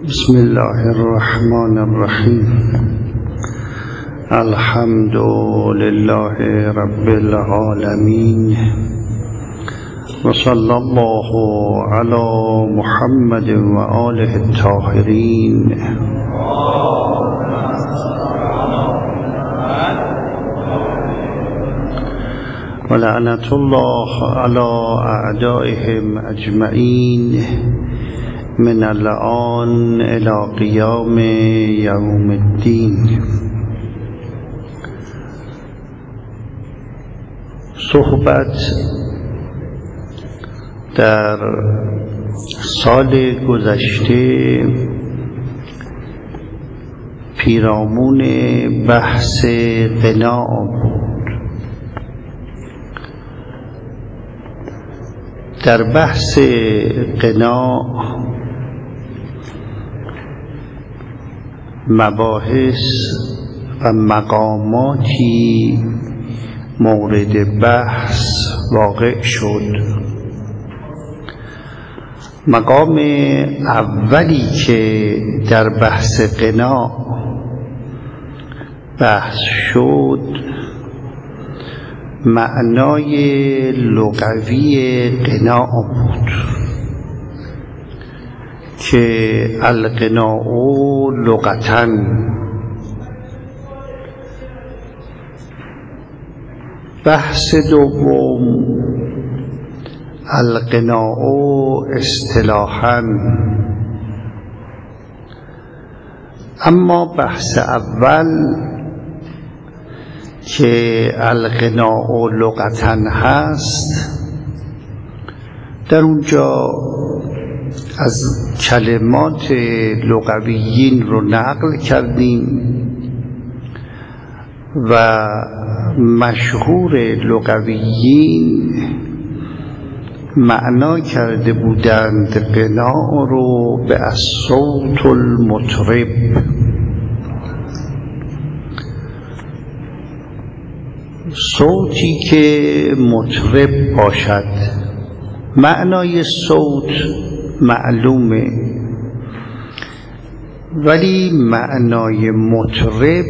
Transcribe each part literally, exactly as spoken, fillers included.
بسم الله الرحمن الرحیم. الحمد لله رب العالمین و صلی الله علی محمد و آله الطاهرین. و لعنت الله علی اعدائهم اجمعین من الآن الى قیام یوم الدین. صحبت در سال گذشته پیرامون بحث قناع بود. در بحث قناع مباحث و مقاماتی مورد بحث واقع شد. مقام اولی که در بحث قناع بحث شد معنای لغوی قناع بود که القناع لغتاً بحث دوم القناع اصطلاحاً. اما بحث اول که القناع لغتاً هست، در اونجا از کلمات لغویین رو نقل کردیم و مشهور لغویین معنا کرده بودند قناع رو به الصوت المطرب. صوتی که مطرب باشد. معنای صوت معلومه، ولی معنای مطرب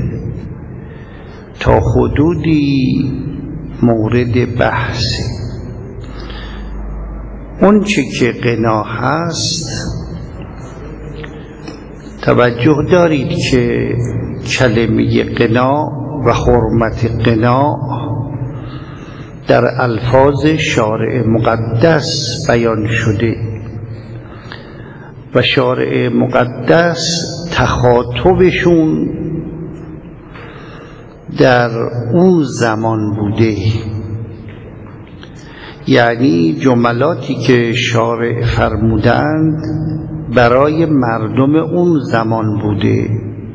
تا حدودی مورد بحثه. اون چه که قناع هست، توجه دارید که کلمه قناع و حرمت قناع در الفاظ شارع مقدس بیان شده و شارع مقدس تخاطبشون در اون زمان بوده، یعنی جملاتی که شارع فرمودند برای مردم اون زمان بوده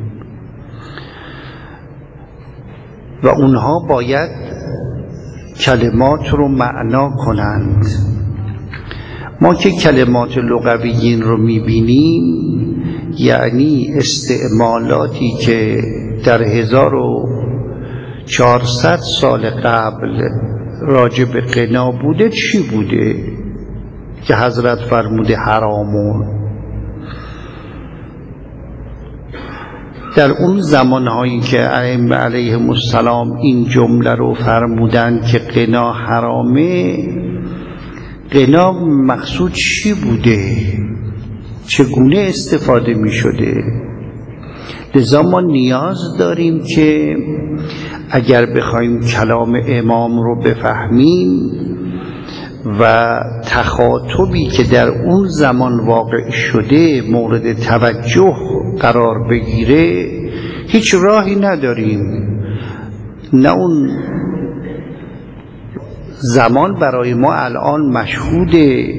و اونها باید کلمات رو معنا کنند. ما که کلمات لغویین رو میبینیم، یعنی استعمالاتی که در هزار و چهارصد سال قبل راجع به قناع بوده چی بوده که حضرت فرموده حرامون. در اون زمانهایی که ائمه علیهم السلام این جمله رو فرمودن که قناع حرامه، قناع مقصود چی بوده؟ چگونه استفاده می شده؟ لذا ما نیاز داریم که اگر بخوایم کلام امام رو بفهمیم و تخاطبی که در اون زمان واقع شده مورد توجه قرار بگیره، هیچ راهی نداریم. نه اون زمان برای ما الان مشهوده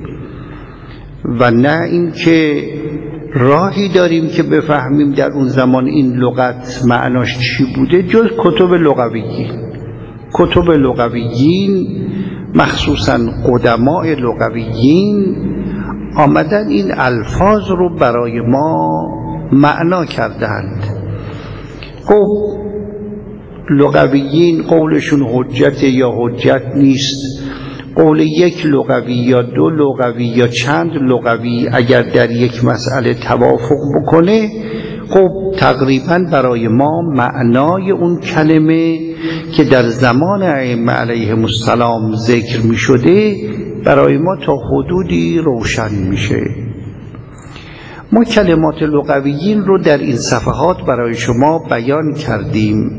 و نه این که راهی داریم که بفهمیم در اون زمان این لغت معناش چی بوده جز کتب لغویین. کتب لغویین مخصوصاً قدماء لغویین آمدن این الفاظ رو برای ما معنا کردند. خب لغویین قولشون حجت یا حجت نیست، قول یک لغوی یا دو لغوی یا چند لغوی اگر در یک مسئله توافق بکنه، خب تقریبا برای ما معنای اون کلمه که در زمان ائمه علیهم السلام ذکر می شده برای ما تا حدودی روشن میشه. ما کلمات لغویین رو در این صفحات برای شما بیان کردیم.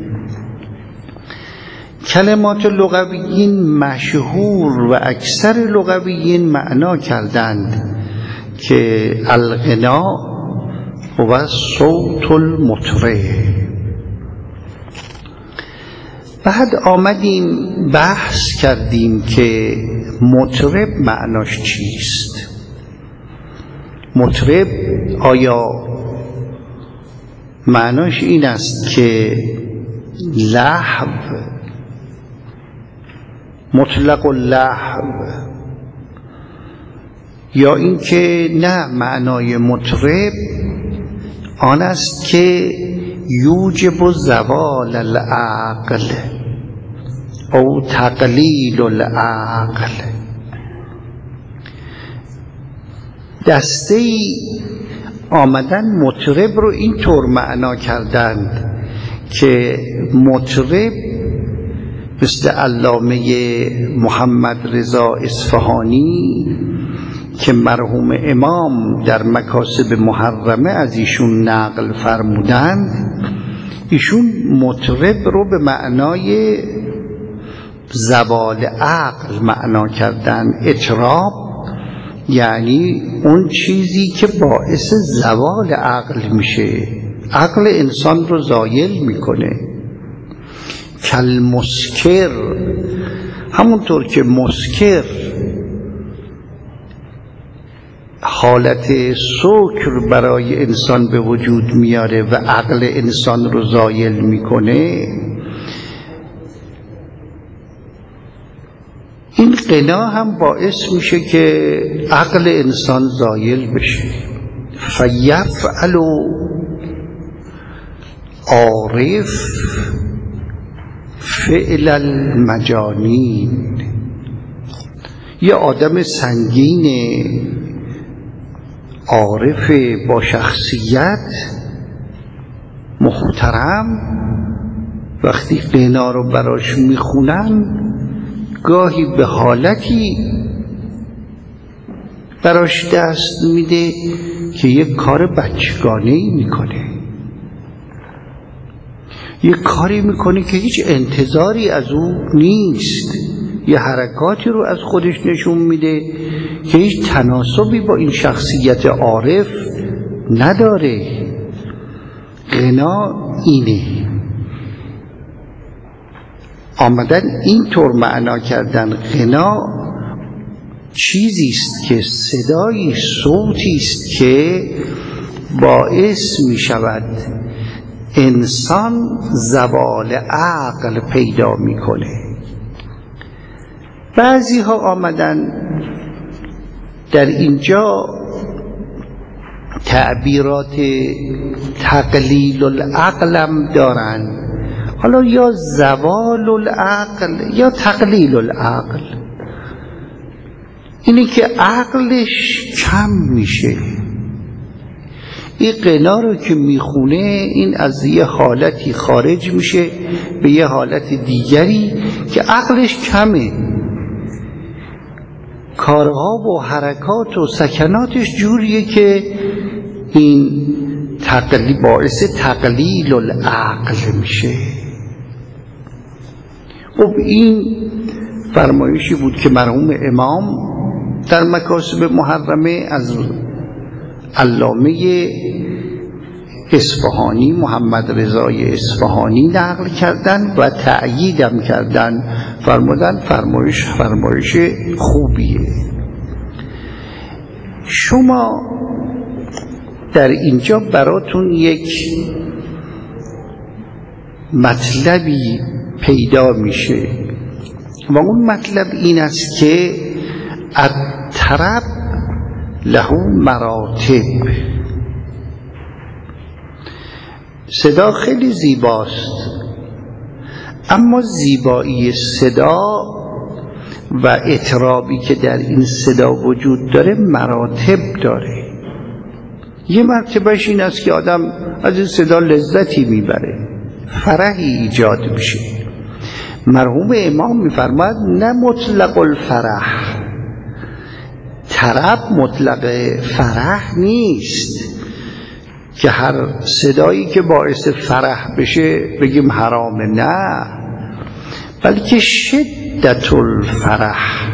کلمات لغویین مشهور و اکثر لغویین معنا کردند که الغنا و صوت المطرب. بعد آمدیم بحث کردیم که مطرب معناش چیست. مطرب آیا معناش این است که لحو، مطلق اللحو، یا اینکه نه معنای مطرب آن است که یوجب زوال العقل او تقلیل العقل. دسته‌ای آمدن مطرب رو اینطور معنا کردند که مطرب مثل علامه محمد رضا اصفهانی که مرحوم امام در مکاسب محرمه از ایشون نقل فرمودند، ایشون مطرب رو به معنای زوال عقل معنا کردن. اطراب یعنی اون چیزی که باعث زوال عقل میشه، عقل انسان رو زایل میکنه. کل مسکر، همونطور که مسکر حالت سکر برای انسان به وجود میاره و عقل انسان رو زایل میکنه، این غنا هم باعث میشه که عقل انسان زایل بشه. فیفعل عارف فعل المجانین. یه آدم سنگین عارف با شخصیت محترم وقتی غنا رو براش میخونن گاهی به حالتی براش دست میده که یک کار بچگانه‌ای میکنه، یک کاری میکنه که هیچ انتظاری از او نیست، یه حرکاتی رو از خودش نشون میده که هیچ تناسبی با این شخصیت عارف نداره. غنا اینه. آمدن اینطور معنا کردن غنا چیزی است که صدایی، صوتی است که باعث می شود انسان زوال عقل پیدا می کنه. بعضی ها آمدن در اینجا تعبیرات تقلیل العقلم دارن، حالا یا زوال العقل یا تقلیل العقل، اینی که عقلش کم میشه. این غنا رو که میخونه این از یه حالتی خارج میشه به یه حالت دیگری که عقلش کمه، کارها و حرکات و سکناتش جوریه که این تقلیل باعث تقلیل العقل میشه. خب این فرمایشی بود که مرحوم امام در مکاسب محرمه از علامه اصفهانی محمد رضای اصفهانی نقل کردن و تأییدم کردن، فرمودن فرمایش فرمایش خوبیه. شما در اینجا براتون یک مطلبی پیدا میشه و اون مطلب این است که الطرب له مراتب. صدا خیلی زیباست، اما زیبایی صدا و اطرابی که در این صدا وجود داره مراتب داره. یه مرتبهش این است که آدم از این صدا لذتی میبره، فرحی ایجاد میشه. مرحوم امام میفرماید نه مطلق الفرح، طرب مطلق فرح نیست که هر صدایی که باعث فرح بشه بگیم حرامه، نه، بلکه شدت الفرح،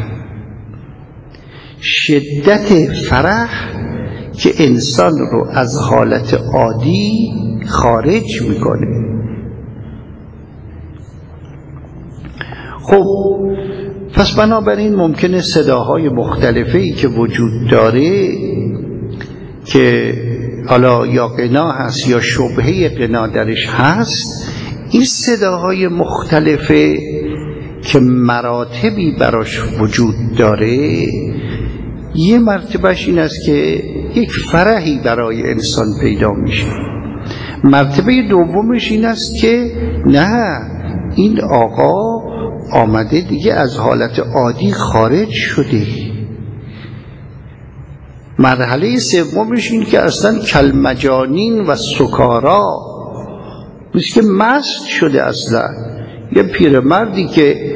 شدت فرح که انسان رو از حالت عادی خارج میکنه. خب پس بنابراین ممکنه صداهای مختلفی که وجود داره که حالا یا غنا هست یا شبهه غنا درش هست، این صداهای مختلفه که مراتبی براش وجود داره، یه مرتبهش این است که یک فرحی برای انسان پیدا میشه. مرتبه دومش این است که نه، این آقا آمده دیگه از حالت عادی خارج شده. مرحله سومش این که اصلا کلمجانین و سکارا، مثل که مست شده. اصلا یه پیرمردی که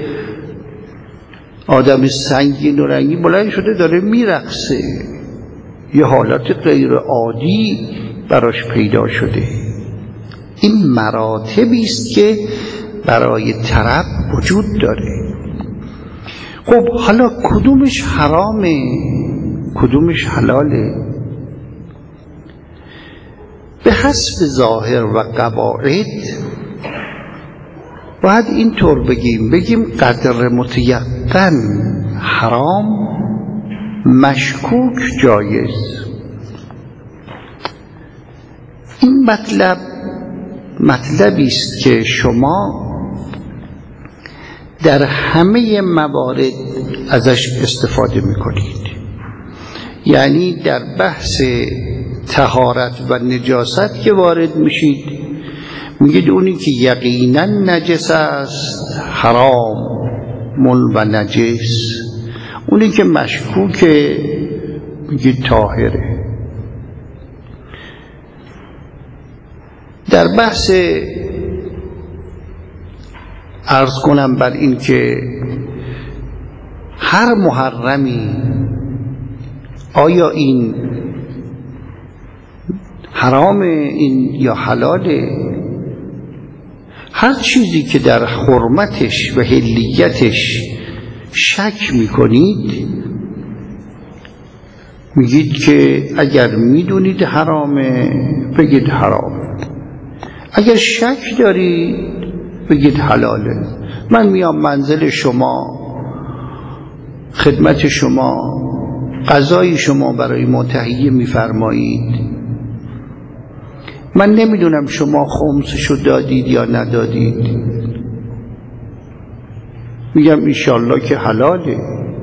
آدم سنگین و رنگی بلند شده داره میرقصه، یه حالت غیر عادی براش پیدا شده. این مراتبی است که برای طرب وجود داره. خب حالا کدومش حرامه کدومش حلاله؟ به حسب ظاهر و قواعد باید اینطور بگیم بگیم قدر متیقن حرام، مشکوک جایز. این مطلب مطلبی است که شما در همه موارد ازش استفاده میکنید. یعنی در بحث طهارت و نجاست که وارد میشید میگید اونی که یقینا نجس است حرام مل و نجس، اونی که مشکوکه میگید طاهره. در بحث عرض کنم بر این که هر محرمی آیا این حرام این یا حلاله، هر چیزی که در حرمتش و حلیتش شک میکنید میگید که اگر میدونید حرامه بگید حرامه، اگر شک دارید بگید حلاله. من میام منزل شما، خدمت شما، غذای شما برای ما تهیه میفرمایید، من نمیدونم شما خمسشو دادید یا ندادید، میگم انشالله که حلاله.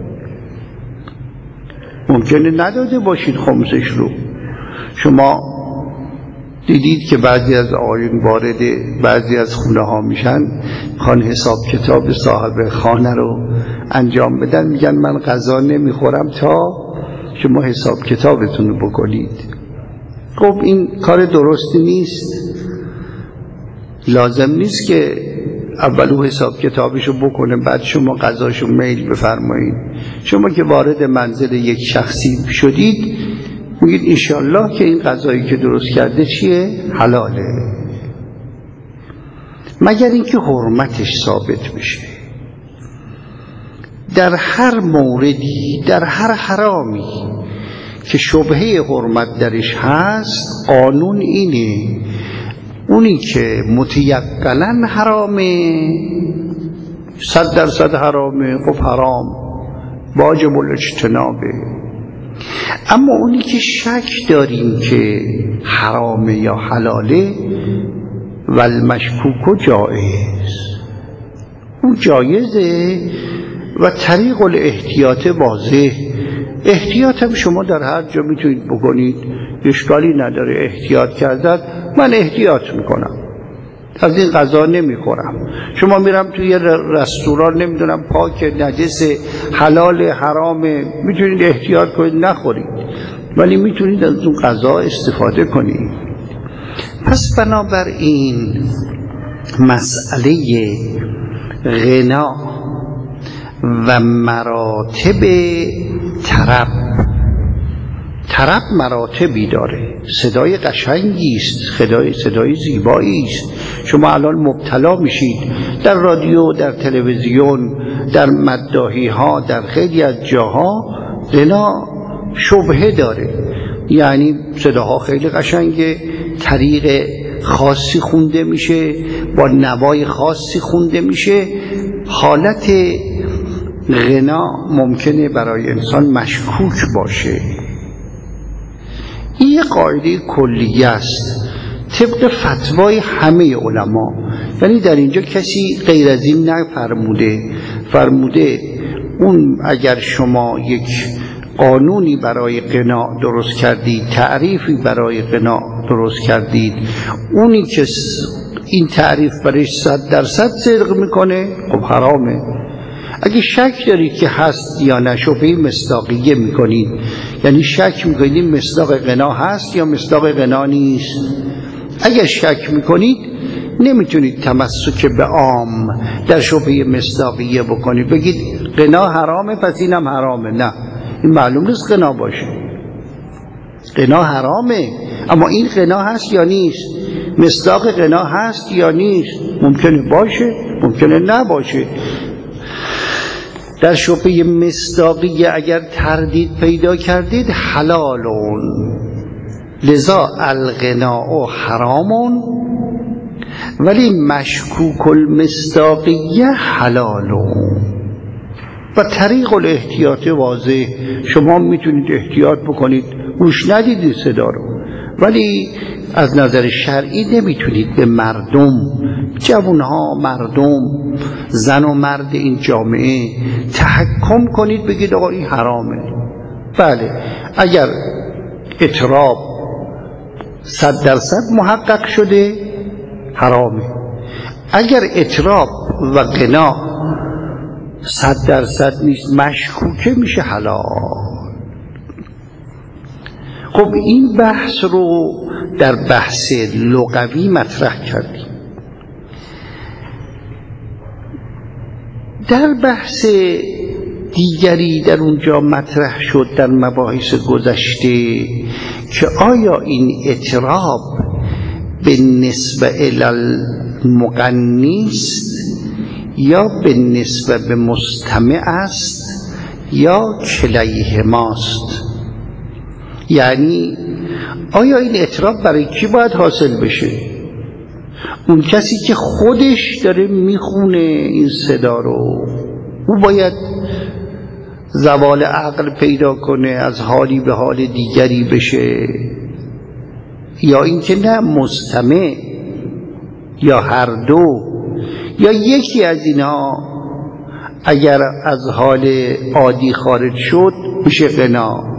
ممکنه نداده باشید خمسش رو. شما دیدید که بعضی از آقایون وارد بعضی از خونه ها میشن، خان حساب کتاب صاحب خانه رو انجام بدن، میگن من غذا نمیخورم تا شما حساب کتابتون رو بکنید. خب این کار درستی نیست. لازم نیست که اولو حساب کتابشو بکنه بعد شما غذاشو میل بفرمایید. شما که وارد منزل یک شخصی شدید میگید انشالله که این غذایی که درست کرده چیه؟ حلاله، مگر اینکه حرمتش ثابت بشه. در هر موردی، در هر حرامی که شبهه حرمت درش هست، قانون اینه اونی که متیقناً حرامه، صد درصد حرامه، خب حرام واجب الاجتنابه. اما اونی که شک داریم که حرامه یا حلاله، والمشکوک جایز، اون جایزه و طریق الاحتیاط واضح. احتیاط هم شما در هر جا میتونید بکنید، اشکالی نداره احتیاط کردن. من احتیاط میکنم، از این غذا نمیخورم. شما میرم توی رستوران نمیدونم پاک نجس حلال حرام میتونید احتیاط کنید نخورید، ولی میتونید از اون غذا استفاده کنید. پس بنابراین مسئله غنا و مراتب طرب طرب مراتبی داره. صدای قشنگی است، صدای صدای زیبایی است. شما الان مبتلا میشید در رادیو، در تلویزیون، در مداحی ها، در خیلی از جاها غنا شبهه داره، یعنی صداها خیلی قشنگه، طریق خاصی خونده میشه، با نوای خاصی خونده میشه. حالت غنا ممکنه برای انسان مشکوک باشه. این قاعده کلیه است طبق فتوای همه علما، یعنی در اینجا کسی غیر از این نفرموده. فرموده اون اگر شما یک قانونی برای غنا درست کردید، تعریفی برای غنا درست کردید، اونی که این تعریف برای صد درصد صدق میکنه خب حرامه. اگه شک دارید که هست یا نه، شبهه مصداقیه میکنید، یعنی شک میکنید مصداق غنا هست یا مصداق غنا نیست. اگه شک میکنید نمیتونید تمسک به عام در شبهه مصداقیه بکنید، بگید غنا حرامه پس اینم حرامه. نه، این معلوم نیست غنا باشه. غنا حرامه، اما این غنا هست یا نیست؟ مصداق غنا هست یا نیست؟ ممکنه باشه، ممکنه نباشه. در شبهه مصداقیه اگر تردید پیدا کردید حلالون، لذا الغناء حرامون، ولی مشکوک المصداقیه حلالون. و طریق الاحتیاط واضح، شما میتونید احتیاط بکنید گوش ندید صدا رو، ولی از نظر شرعی نمیتونید به مردم، جوانها، مردم، زن و مرد این جامعه تحکم کنید بگید آقا این حرامه. بله، اگر اطراب صد درصد محقق شده حرامه. اگر اطراب و غنا صد درصد نیست، مشکوکه، میشه حلال. خب این بحث رو در بحث لغوی مطرح کردیم. در بحث دیگری در اونجا مطرح شد در مباحث گذشته که آیا این اطراب به نسبه المغنی است یا به نسبه به مستمع است یا کلیهماست. یعنی آیا این اطراب برای کی باید حاصل بشه؟ اون کسی که خودش داره میخونه این صدا رو، او باید زوال عقل پیدا کنه، از حالی به حال دیگری بشه، یا اینکه نه مستمع، یا هر دو، یا یکی از اینا اگر از حال عادی خارج شد میشه غنا.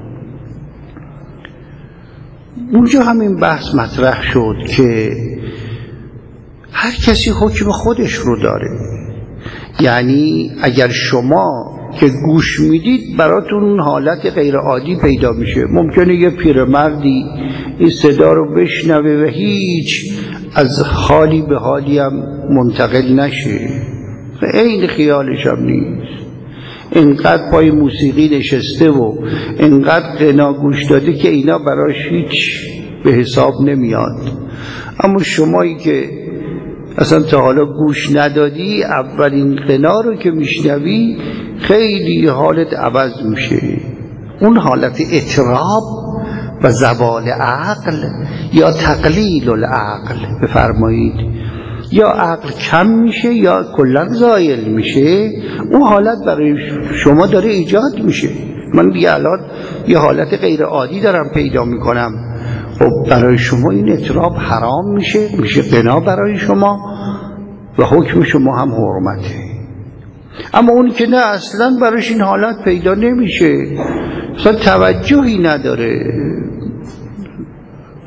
اونجا همین بحث مطرح شد که هر کسی حکم خودش رو داره. یعنی اگر شما که گوش میدید براتون حالت غیر عادی پیدا میشه، ممکنه یه پیرمردی این صدا رو بشنوه و هیچ از حالی به حالی هم منتقل نشه، این خیالش هم نیست، اینقدر پای موسیقی نشسته و اینقدر غنا گوش داده که اینا براش هیچ به حساب نمیاد. اما شمایی که اصلا تا حالا گوش ندادی، اولین غنا رو که میشنوی خیلی حالت عوض میشه. اون حالت اطراب و زوال عقل یا تقلیل العقل بفرمایید، یا عقل کم میشه یا کلا زایل میشه، اون حالت برای شما داره ایجاد میشه. من دیگه الان یه حالت غیر عادی دارم پیدا میکنم، خب برای شما این اطراب حرام میشه، میشه غنا برای شما و حکم شما هم حرمته. اما اون که نه، اصلا براش این حالت پیدا نمیشه، اصلا توجهی نداره،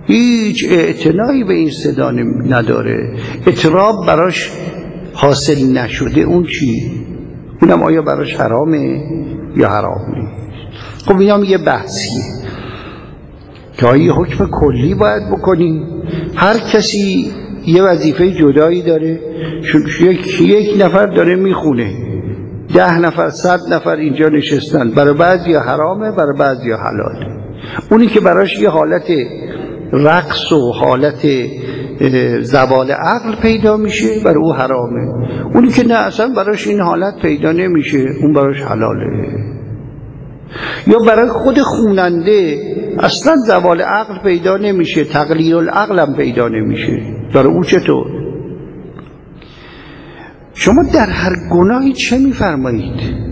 هیچ اعتنایی به این صدا نداره، اطراب براش حاصل نشده، اون چی؟ اونم آیا براش حرامه یا حرام نیست؟ خب اینام یه بحثیه که آیا حکم کلی باید بکنیم؟ هر کسی یه وظیفه جدایی داره. یک, یک نفر داره میخونه، ده نفر صد نفر اینجا نشستن، برای بعضی حرامه، برای بعضی حلاله. اونی که براش یه حالت رقص و حالت زوال عقل پیدا میشه برای او حرامه، اونی که نه اصلا براش این حالت پیدا نمیشه اون براش حلاله. یا برای خود خوننده اصلا زوال عقل پیدا نمیشه، تقلیل العقل هم پیدا نمیشه، برای او چطور؟ شما در هر گناهی چه میفرمایید؟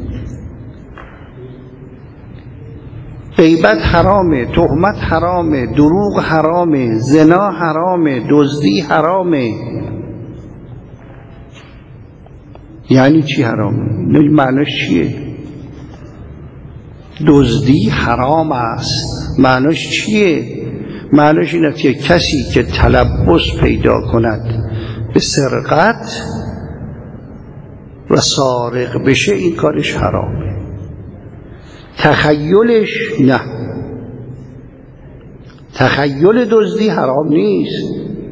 غیبت حرامه، تهمت حرامه، دروغ حرامه، زنا حرامه، دزدی حرامه. یعنی چی حرامه؟ معناش چیه؟ دزدی حرام است، معناش چیه؟ معناش این است که کسی که تلبس پیدا کند به سرقت و سارق بشه این کارش حرامه. تخیلش نه، تخیل دزدی حرام نیست.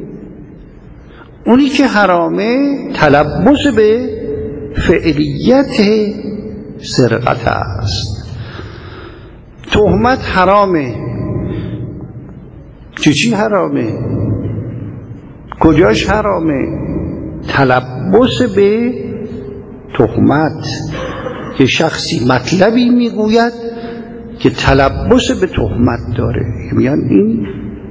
اونی که حرامه تلبس به فعلیت سرقت است. تهمت حرامه. چی چی حرامه؟ کجاش حرامه؟ تلبس به تهمت، که شخصی مطلبی میگوید که تلبس به تهمت داره، میگن این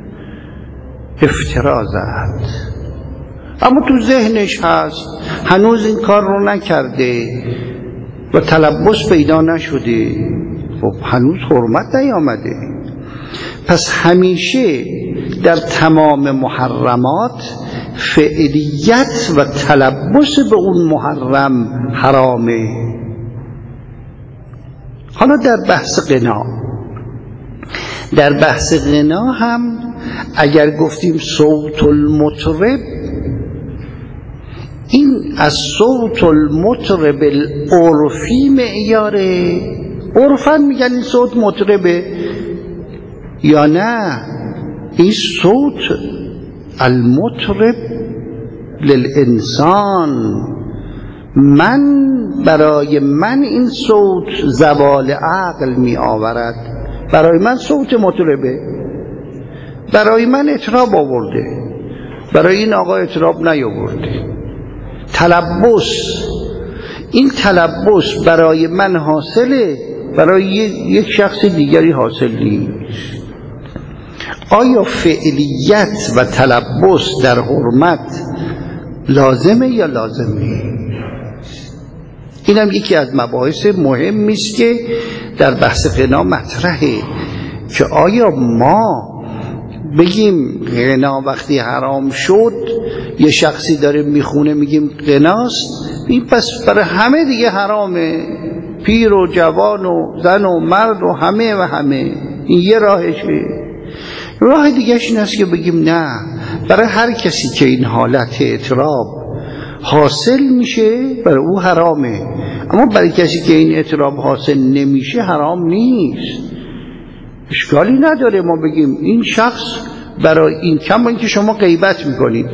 افترا زد، اما تو ذهنش هست، هنوز این کار رو نکرده و تلبس پیدا نشده، خب هنوز حرمت نیامده. پس همیشه در تمام محرمات فعلیت و تلبس به اون محرم حرامه. حالا در بحث غنا، در بحث غنا هم اگر گفتیم صوت المطرب، این از صوت المطرب العرفی معیاره، عرفا میگن این صوت مطربه یا نه؟ این صوت المطرب للانسان، من برای من این صوت زوال عقل می آورد، برای من صوت مطربه، برای من اطراب آورده، برای این آقا اطراب نیاورده. تلبس، این تلبس برای من حاصله، برای یک شخص دیگری حاصل نیست. آیا فعلیت و تلبس در حرمت لازمه یا لازم نیست؟ این هم یکی از مباحث مهمی است که در بحث غنا مطرحه، که آیا ما بگیم غنا وقتی حرام شد، یه شخصی داره میخونه میگیم غناست، این پس برای همه دیگه حرامه، پیر و جوان و زن و مرد و همه و همه، این یه راهشه. راه دیگهش این است که بگیم نه، برای هر کسی که این حالت اطراب حاصل میشه برای او حرامه، اما برای کسی که این اطراب حاصل نمیشه حرام نیست. اشکالی نداره ما بگیم این شخص برای این، کما اینکه شما غیبت میکنید،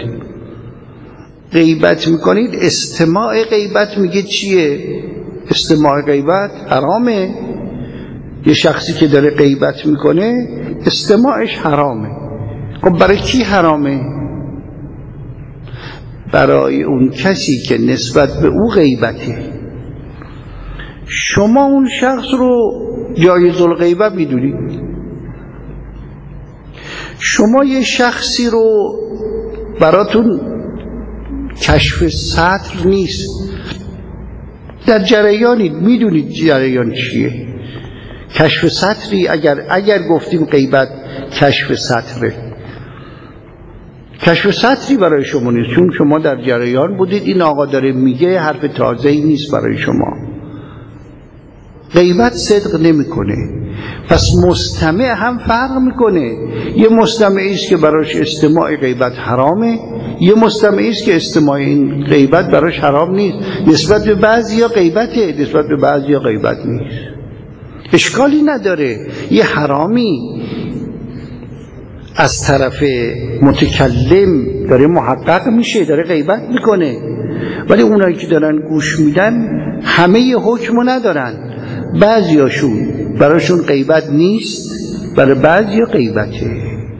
غیبت میکنید، استماع غیبت میگه چیه؟ استماع غیبت حرامه. یه شخصی که داره غیبت میکنه استماعش حرامه. خب برای کی حرامه؟ برای اون کسی که نسبت به او غیبته. شما اون شخص رو جایز الغیبه میدونید؟ شما یه شخصی رو براتون کشف سطر نیست، در جریانید، میدونید جریان چیه. کشف سطری اگر اگر گفتیم غیبت کشف سطره، کشف سطری برای شما نیست، چون شما در جریان بودید این آقا داره میگه، حرف تازه‌ای نیست برای شما. غیبت صدق نمیکنه. پس مستمع هم فرق میکنه. یه مستمعی است که براش استماع غیبت حرامه، یه مستمعی است که استماع این غیبت براش حرام نیست. نسبت به بعضیا غیبته، نسبت به بعضیا غیبت نیست. اشکالی نداره. یه حرامی از طرف متکلم داره محقق میشه، داره غیبت میکنه، ولی اونایی که دارن گوش میدن همه ی حکمو ندارن. بعضیاشون براشون غیبت نیست، برای بعضیا غیبته.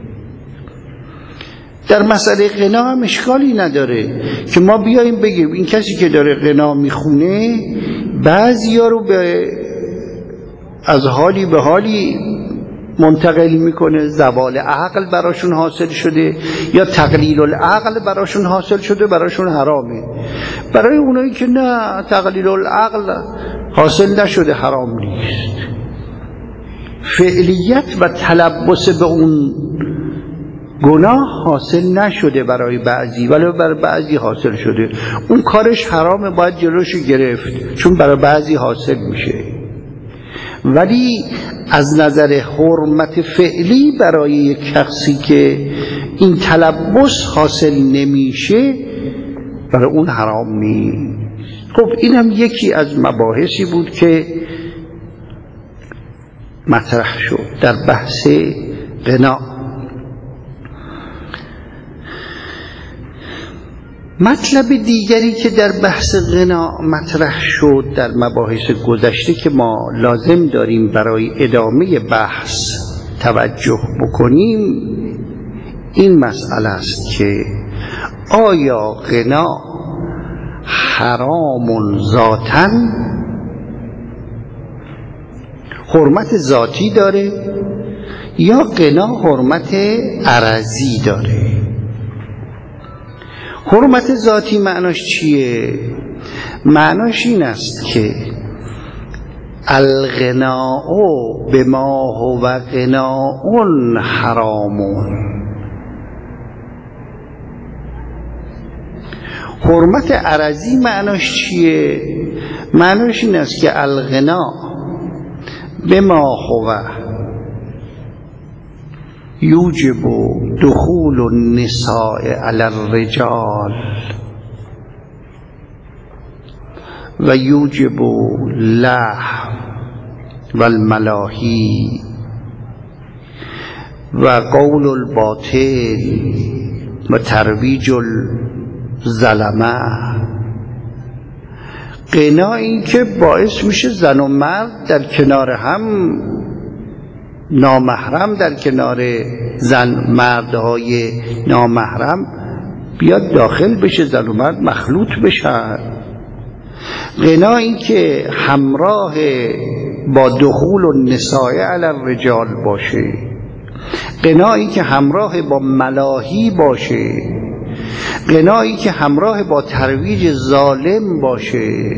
در مسئله غنا هم اشکالی نداره که ما بیاییم بگیم این کسی که داره غنا میخونه بعضیا رو به از حالی به حالی منتقل میکنه، زوال عقل براشون حاصل شده یا تقلیل العقل براشون حاصل شده، براشون حرامه. برای اونایی که نه تقلیل العقل حاصل نشده حرام نیست. فعلیت و تلبس به اون گناه حاصل نشده برای بعضی، ولی برای بعضی حاصل شده. اون کارش حرامه، باید جلوش گرفت، چون برای بعضی حاصل میشه. ولی از نظر حرمت فعلی برای یک شخصی که این تلبس حاصل نمیشه برای اون حرام نیست. خب این هم یکی از مباحثی بود که مطرح شد در بحث غنا. مطلب دیگری که در بحث غنا مطرح شد در مباحث گذشته که ما لازم داریم برای ادامه بحث توجه بکنیم این مسئله است که آیا غنا حرام ذاتاً، حرمت ذاتی داره، یا غنا حرمت عرضی داره؟ حرمت ذاتی معناش چیه؟ معناش این است که الغناء بما هو غناء حرام. حرمت عرضی معناش چیه؟ معناش این است که الغنا بما هو یوجب دخول النساء علی الرجال و یوجب اللهو و الملاهی و قول الباطل و ترویج الظلمه. غنا این که باعث میشه زن و مرد در کنار هم، نامحرم در کنار زن مردهای نامحرم بیاد داخل بشه، زن و مرد مخلوط بشن. غنا این که همراه با دخول النساء علی الرجال باشه. غنا این که همراه با ملاهی باشه. غنا این که همراه با ترویج ظالم باشه.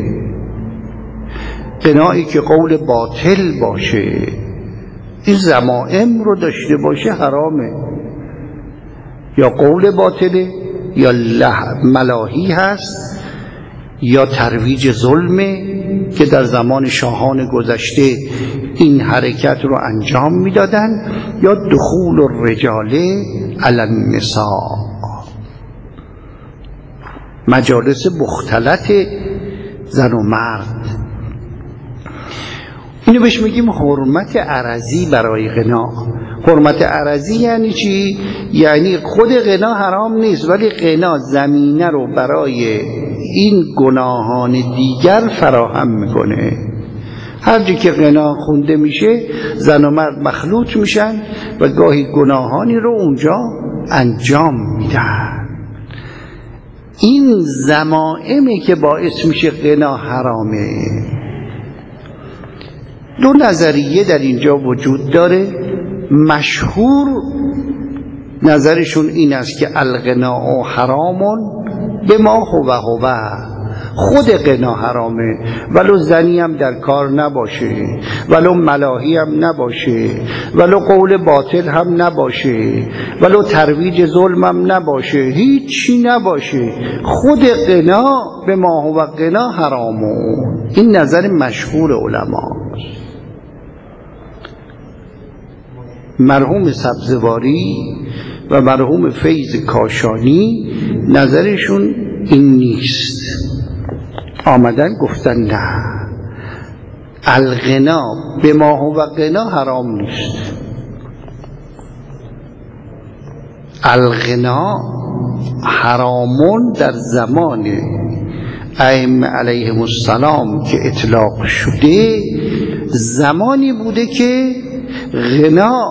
غنا این که قول باطل باشه. این ضمائم رو داشته باشه حرامه. یا قول باطله، یا ملاهی هست، یا ترویج ظلمه که در زمان شاهان گذشته این حرکت رو انجام میدادن، یا دخول الرجال علی النساء، مجالس مختلط زن و مرد. اینو بهش میگیم حرمت عرضی برای غنا. حرمت عرضی یعنی چی؟ یعنی خود غنا حرام نیست، ولی غنا زمینه رو برای این گناهان دیگر فراهم میکنه. هر جا که غنا خونده میشه زن و مرد مخلوط میشن و گاهی گناهانی رو اونجا انجام میدن. این ضمائمی که باعث میشه غنا حرامه. دو نظریه در اینجا وجود داره. مشهور نظرشون این است که الغناء حرامون بما هو هو، خود غنا حرامه، ولو زنی هم در کار نباشه، ولو ملاهی هم نباشه، ولو قول باطل هم نباشه، ولو ترویج ظلم هم نباشه، هیچی نباشه، خود غنا بما هو غنا حرامون. این نظر مشهور علما. مرحوم سبزواری و مرحوم فیض کاشانی نظرشون این نیست. آمدن گفتن نه، الغنا به ما هو غنا حرام نیست. الغنا حرامون در زمان ائمه علیهم السلام که اطلاق شده زمانی بوده که غنا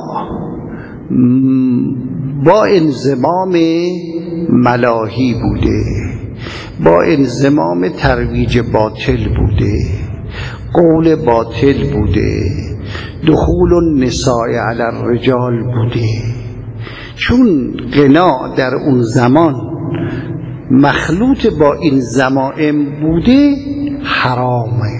با انضمام ملاهی بوده، با انضمام ترویج باطل بوده، قول باطل بوده، دخول النساء علی الرجال بوده. چون غنا در اون زمان مخلوط با این ضمائم بوده حرامه.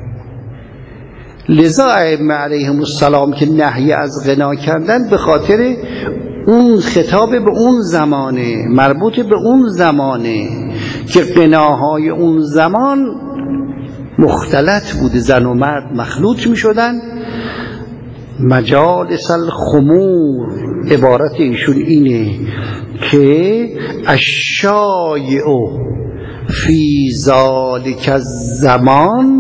لذا ائمه علیهم السلام که نهی از غنا کردن به خاطر اون خطاب به اون زمانه، مربوط به اون زمانه که غناهای اون زمان مختلط بوده، زن و مرد مخلوط می شدن. مجالس الخمور عبارت ایشون اینه که الشایع فی ذالک الزمان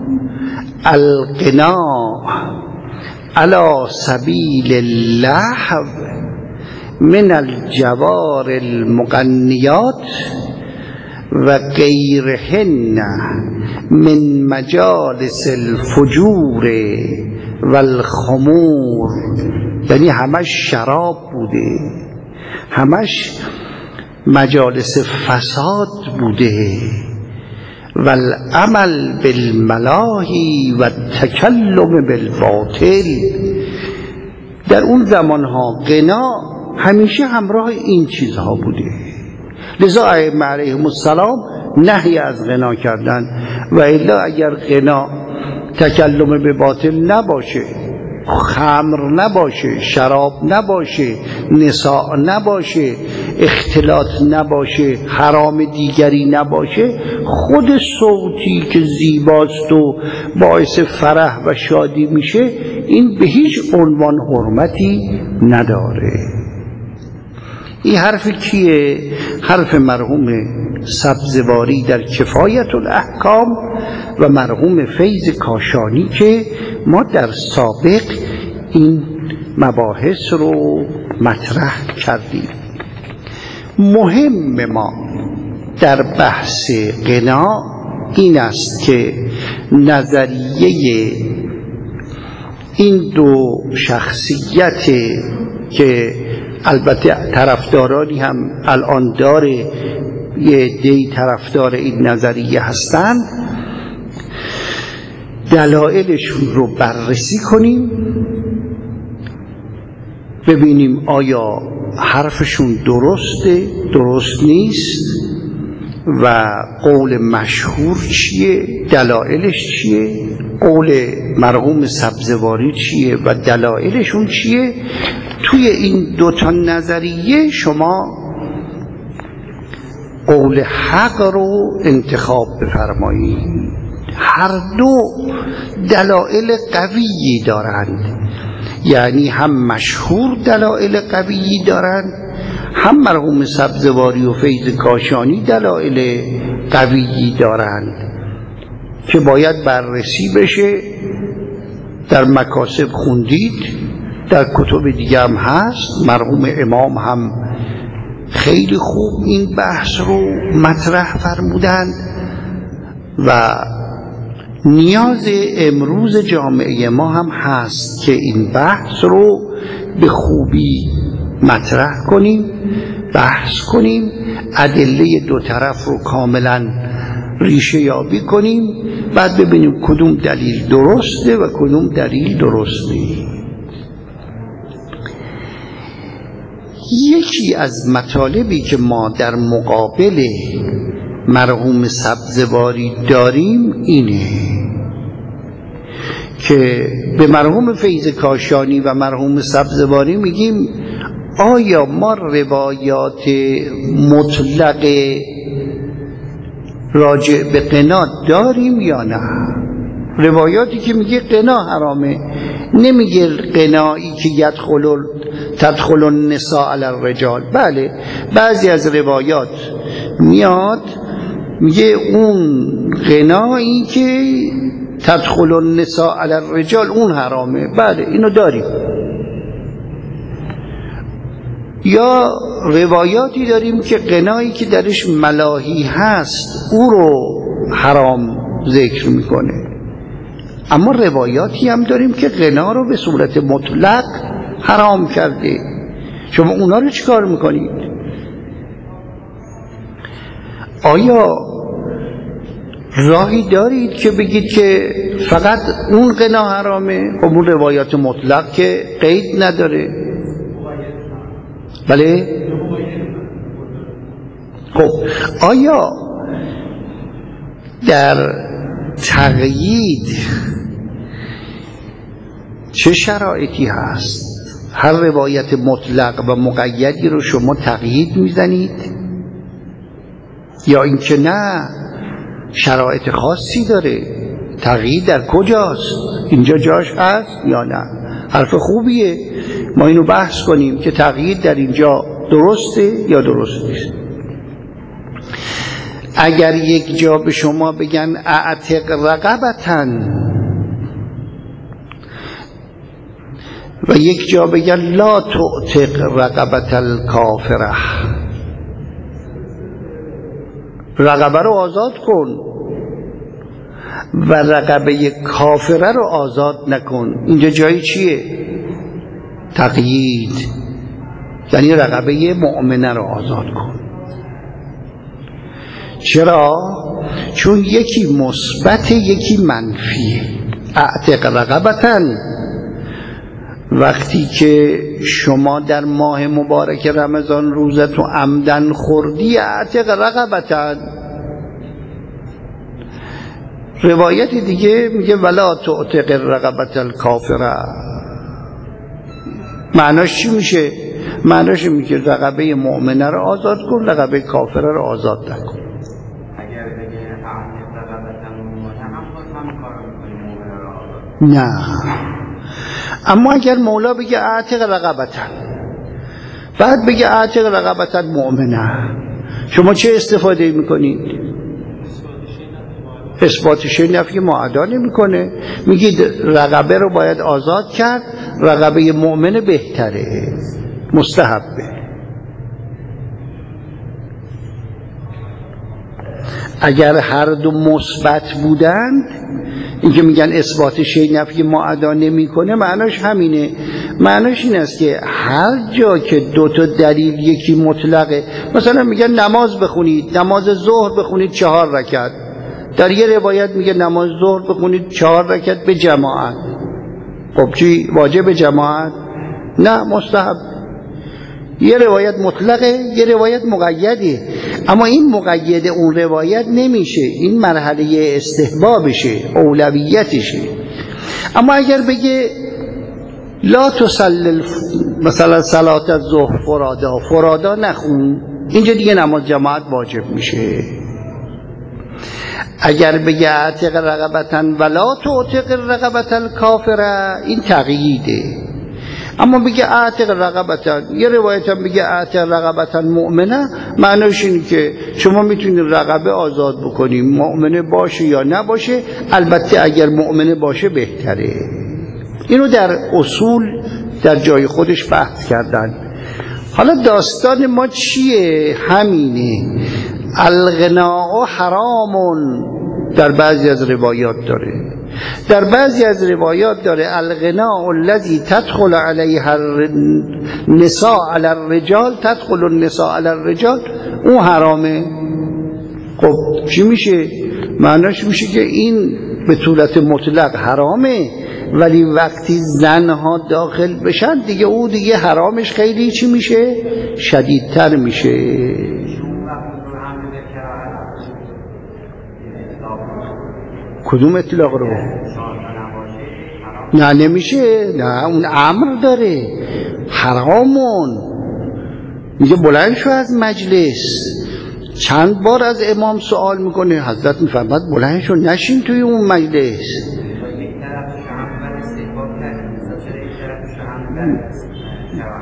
الغنا علی سبیل اللهو من الجوار المغنیات و غیرهن من مجالس الفجور و الخمور. یعنی همش شراب بوده، همش مجالس فساد بوده و العمل بالملاهی و تکلم بالباطل. در اون زمانها غنا همیشه همراه این چیزها بوده. لذا ائمه علیهم السلام نهی از غنا کردن. و الا اگر غنا تکلم به باطل نباشه، خمر نباشه، شراب نباشه، نساء نباشه، اختلاط نباشه، حرام دیگری نباشه، خود صوتی که زیباست و باعث فرح و شادی میشه این به هیچ عنوان حرمتی نداره. این حرف کیه؟ حرف مرحوم سبزواری در کفایت الاحکام و مرحوم فیض کاشانی که ما در سابق این مباحث رو مطرح کردیم. مهم ما در بحث غنا این است که نظریه این دو شخصیت که البته طرفدارانی هم الان داره، یه دی طرفدار این نظریه هستن، دلایلشون رو بررسی کنیم، ببینیم آیا حرفشون درسته، درست نیست و قول مشهور چیه، دلایلش چیه، قول مرحوم سبزواری چیه و دلایلشون چیه. توی این دوتا نظریه شما قول حق رو انتخاب بفرمایید. هر دو دلایل قویی دارند، یعنی هم مشهور دلایل قویی دارند، هم مرحوم سبزواری و فیض کاشانی دلایل قویی دارند که باید بررسی بشه. در مکاسب خوندید، در کتب دیگه هم هست. مرحوم امام هم خیلی خوب این بحث رو مطرح فرمودند و نیاز امروز جامعه ما هم هست که این بحث رو به خوبی مطرح کنیم، بحث کنیم، ادله دو طرف رو کاملا ریشه یابی کنیم، بعد ببینیم کدوم دلیل درسته و کدوم دلیل درست نیست. یکی از مطالبی که ما در مقابل مرحوم سبزواری داریم اینه که به مرحوم فیض کاشانی و مرحوم سبزواری میگیم آیا ما روایات مطلق راجع به غنا داریم یا نه؟ روایاتی که میگه قنا حرامه، نمیگه قنایی که یدخل تدخل النساء علی الرجال. بله بعضی از روایات میاد میگه اون قنایی که تدخل النساء علی الرجال اون حرامه. بله اینو داریم. یا روایاتی داریم که قنایی که درش ملاهی هست او رو حرام ذکر میکنه. اما روایاتی هم داریم که قنا رو به صورت مطلق حرام کرده. شما اونا رو چیکار میکنید؟ آیا راهی دارید که بگید که فقط اون قنا حرامه؟ خب اون روایات مطلق که قید نداره. بله؟ خب آیا در تقیید چه شرایطی هست؟ هر روایت مطلق و مقیدی رو شما تقیید میزنید یا اینکه نه شرایط خاصی داره؟ تقیید در کجاست؟ اینجا جاش هست یا نه؟ حرف خوبیه، ما اینو بحث کنیم که تقیید در اینجا درسته یا درست نیست. اگر یک جا به شما بگن اعتق رقبتن و یک جا بگن لا تعتق رقبت الکافره، رقبه رو آزاد کن و رقبه کافره رو آزاد نکن، اینجا جایی چیه؟ تقیید، یعنی رقبه مؤمنه رو آزاد کن. چرا؟ چون یکی مثبت یکی منفیه. اعتق رقبتن، وقتی که شما در ماه مبارک رمضان روزتو عمدن خوردی اعتق رقبتن. روایت دیگه میگه ولا تعتق رقبت الکافره. معناش چی میشه؟ معناش میگه رقبه مؤمنه رو آزاد کن، رقبه کافره رو آزاد نکن. نه، اما اگر مولا بگه اعتق رقبتن بعد بگه اعتق رقبتن مؤمنه، شما چه استفاده میکنید؟ اثبات شی نفی معادا نمیکنه. میگید رقبه رو باید آزاد کرد، رقبه مؤمنه بهتره، مستحبه. اگر هر دو مثبت بودند، این که میگن اثبات شی نفی معادا نمیکنه، معناش همینه. معناش این است که هر جا که دو تا دلیل یکی مطلقه، مثلا میگن نماز بخونید، نماز ظهر بخونید چهار رکعت، در یه روایت میگه نماز ظهر بخونید چهار رکعت به جماعت. خب چی واجب جماعت؟ نه، مستحب. یه روایت مطلقه، یه روایت مقیده، اما این مقید اون روایت نمیشه، این مرحله استحبابشه، اولویتشه. اما اگر بگه لا تصلی مثلا صلات الظهر فرادا، فرادا نخون، اینجا دیگه نماز جماعت واجب میشه. اگر بگه اعتق رقبتن ولا تعتق رقبت الکافره، این تقییده. اما بگه اعتق رقبتن، یه روایت هم بگه اعتق رقبتن مؤمنه، معنیش اینه که شما میتونید رقبه آزاد بکنید، مؤمنه باشه یا نباشه، البته اگر مؤمنه باشه بهتره. اینو در اصول در جای خودش بحث کردن. حالا داستان ما چیه؟ همینه. الغناء حرامون در بعضی از روایات داره، در بعضی از روایات داره الغناء الذي تدخل علیه النساء علی الرجال تدخل النساء علی الرجال، اون حرامه. خب چی میشه؟ معناش میشه که این به صورت مطلق حرامه، ولی وقتی زنها داخل بشن دیگه او دیگه حرامش خیلی چی میشه؟ شدیدتر میشه. کدوم اطلاق رو؟ نه نمیشه، نه اون امر داره، حرامون. میگه بلند شو از مجلس. چند بار از امام سوال میکنه، حضرت میفرماد بلند شو نشین توی اون مجلس.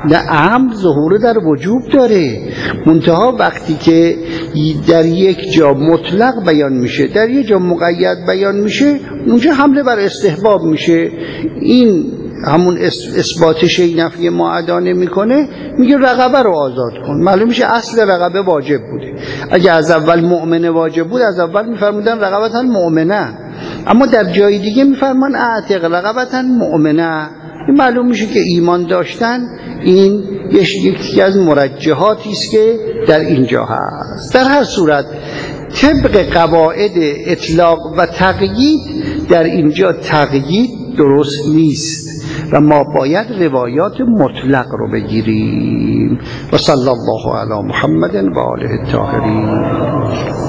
نه عمد ظهور در وجوب داره، منتها وقتی که در یک جا مطلق بیان میشه در یک جا مقید بیان میشه اونجا حمله بر استحباب میشه. این همون اثبات شیء نفی معادانه میکنه، میگه رقبه رو آزاد کن. معلوم میشه اصل رقبه واجب بوده. اگه از اول مؤمنه واجب بود از اول میفرمودن رقبتا مؤمنه، اما در جای دیگه میفرمان اعتق رقبتا مؤمنه. معلوم میشه که ایمان داشتن این یکی از مرجحاتی است که در اینجا هست. در هر صورت طبق قواعد اطلاق و تقیید در اینجا تقیید درست نیست و ما باید روایات مطلق رو بگیریم. و صلی الله علی محمد و آله الطاهرین.